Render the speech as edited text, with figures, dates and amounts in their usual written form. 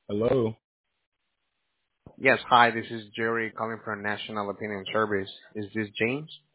Hello. Yes, hi, this is Jerry calling from National Opinion Service. Is this James?